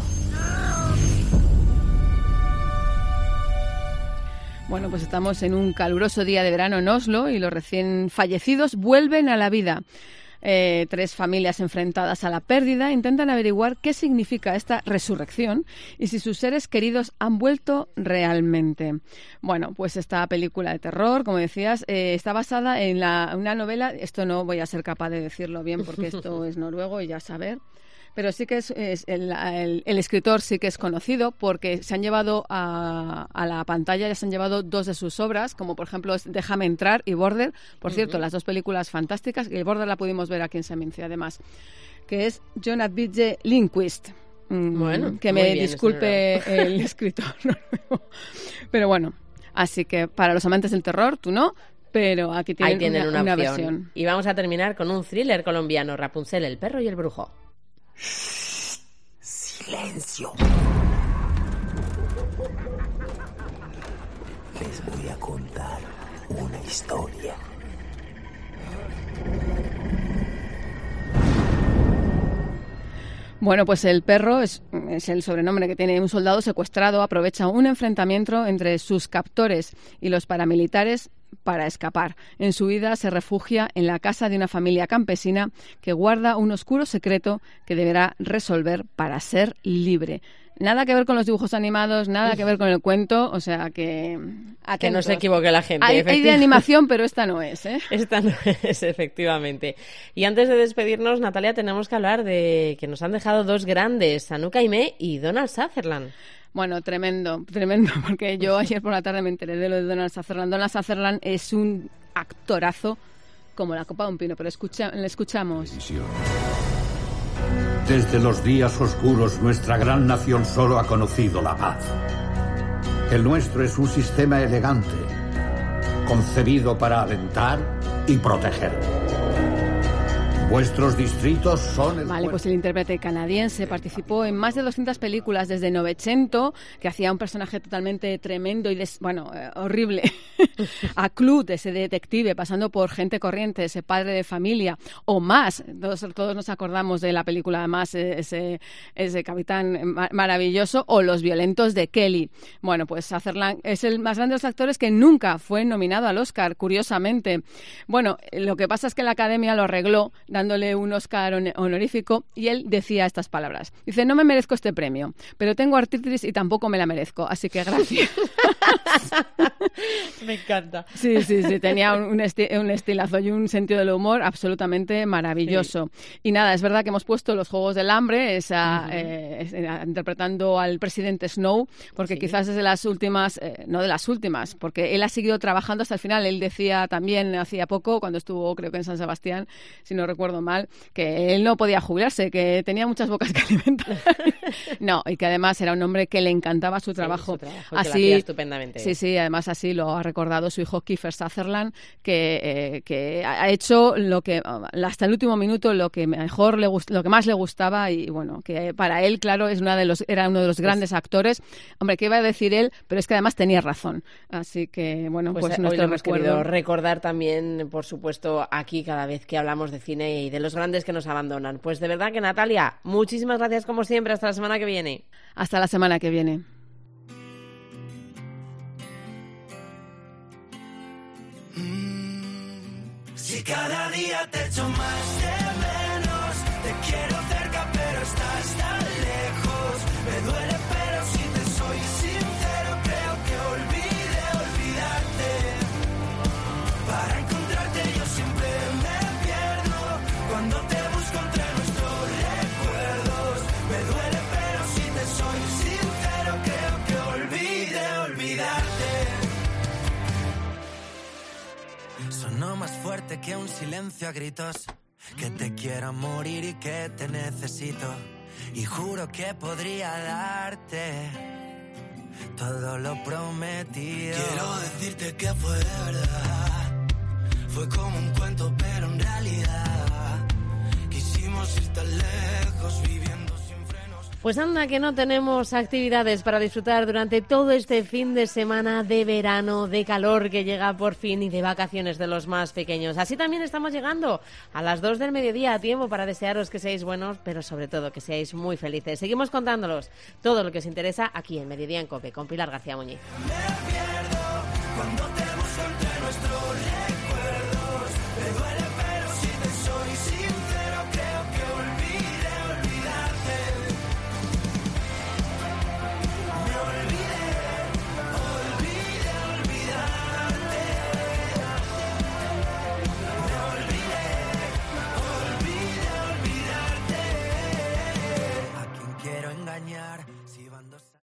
Bueno, pues estamos en un caluroso día de verano en Oslo y los recién fallecidos vuelven a la vida. 3 familias enfrentadas a la pérdida intentan averiguar qué significa esta resurrección y si sus seres queridos han vuelto realmente. Bueno, pues esta película de terror, como decías, está basada en una novela. Esto no voy a ser capaz de decirlo bien porque esto es noruego y ya saber. Pero sí que el escritor sí que es conocido porque se han llevado a la pantalla, ya se han llevado 2 de sus obras, como por ejemplo Déjame entrar y Border. Por cierto, las 2 películas fantásticas, y el Border la pudimos ver aquí en Seminci además, que es John Ajvide Lindqvist. Bueno, que me disculpe el escritor noruego. Pero bueno, así que para los amantes del terror, tú no. Pero aquí tienen una versión. Y vamos a terminar con un thriller colombiano, Rapunzel, el perro y el brujo. Silencio. Les voy a contar una historia. Bueno, pues el perro es el sobrenombre que tiene un soldado secuestrado. Aprovecha un enfrentamiento entre sus captores y los paramilitares para escapar. En su huida se refugia en la casa de una familia campesina que guarda un oscuro secreto que deberá resolver para ser libre. Nada que ver con los dibujos animados, nada que ver con el cuento, o sea que... Atentos. Que no se equivoque la gente. Hay de animación, pero esta no es, ¿eh? Esta no es, efectivamente. Y antes de despedirnos, Natalia, tenemos que hablar de que nos han dejado 2 grandes, Anouk Aimée y Donald Sutherland. Bueno, tremendo, porque yo ayer por la tarde me enteré de lo de Donald Sutherland. Donald Sutherland es un actorazo como la copa de un pino, pero le escuchamos. Desde los días oscuros, nuestra gran nación solo ha conocido la paz. El nuestro es un sistema elegante, concebido para alentar y proteger. Vuestros distritos son... Vale, pues el intérprete canadiense participó en más de 200 películas desde Novecento, que hacía un personaje totalmente tremendo y, horrible, a Clute, ese detective, pasando por Gente corriente, ese padre de familia, o más. Todos nos acordamos de la película Más, ese capitán maravilloso, o Los violentos de Kelly. Bueno, pues Sutherland es el más grande de los actores que nunca fue nominado al Oscar, curiosamente. Bueno, lo que pasa es que la Academia lo arregló dándole un Oscar honorífico, y él decía estas palabras. Dice, no me merezco este premio, pero tengo artritis y tampoco me la merezco, así que gracias. Me encanta. Sí, tenía un estilazo y un sentido del humor absolutamente maravilloso. Sí. Y nada, es verdad que hemos puesto Los Juegos del Hambre, interpretando al presidente Snow, porque quizás es de las últimas, no de las últimas, porque él ha seguido trabajando hasta el final. Él decía también hacía poco, cuando estuvo creo que en San Sebastián, si no recuerdo mal, que él no podía jubilarse, que tenía muchas bocas que alimentar. No, y que además era un hombre que le encantaba su trabajo. Su trabajo, así, que lo hacía estupendamente. Sí, además así lo ha recordado su hijo Kiefer Sutherland, que ha hecho lo que hasta el último minuto lo que más le gustaba, y bueno, que para él, claro, era uno de los grandes actores. Hombre, ¿qué iba a decir él? Pero es que además tenía razón. Así que, bueno, pues nuestro hemos querido recordar también, por supuesto, aquí cada vez que hablamos de cine y de los grandes que nos abandonan. Pues de verdad que, Natalia, muchísimas gracias como siempre. Hasta la semana que viene. Hasta la semana que viene. Si cada día te echo más de menos, te quiero cerca pero estás tan lejos. Me duele pero si te soy sincero, creo que olvidarte. Para encontrarte yo siempre me pierdo, cuando te busco entre nuestros recuerdos. Me duele pero si te soy sincero, creo que olvidarte. Sonó más fuerte que un silencio a gritos, que te quiero morir y que te necesito, y juro que podría darte todo lo prometido. Quiero decirte que fue de verdad, fue como un cuento pero en realidad quisimos ir tan lejos viviendo sin frenos. Pues anda que no tenemos actividades para disfrutar durante todo este fin de semana de verano, de calor que llega por fin, y de vacaciones de los más pequeños. Así también estamos llegando a las 2 del mediodía, a tiempo para desearos que seáis buenos, pero sobre todo que seáis muy felices. Seguimos contándolos todo lo que os interesa aquí en Mediodía en COPE, con Pilar García Muñiz. Me pierdo cuando